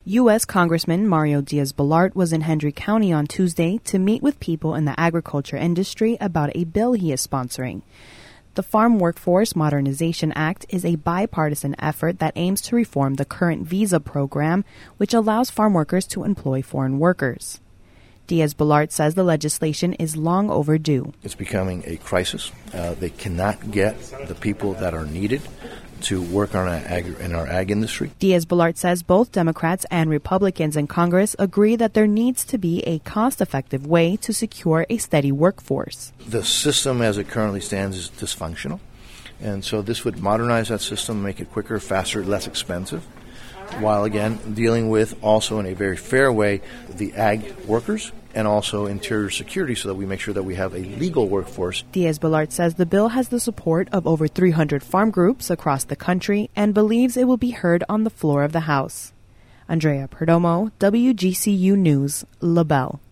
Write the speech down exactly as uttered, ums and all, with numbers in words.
U S Congressman Mario Diaz-Balart was in Hendry County on Tuesday to meet with people in the agriculture industry about a bill he is sponsoring. The Farm Workforce Modernization Act is a bipartisan effort that aims to reform the current visa program, which allows farm workers to employ foreign workers. Diaz-Balart says the legislation is long overdue. It's becoming a crisis. Uh, they cannot get the people that are needed to work on our ag, in our ag industry. Diaz-Balart says both Democrats and Republicans in Congress agree that there needs to be a cost-effective way to secure a steady workforce. The system as it currently stands is dysfunctional, and so this would modernize that system, make it quicker, faster, less expensive, while again dealing with also in a very fair way the ag workers and also interior security so that we make sure that we have a legal workforce. Diaz-Balart says the bill has the support of over three hundred farm groups across the country and believes it will be heard on the floor of the House. Andrea Perdomo, W G C U News, LaBelle.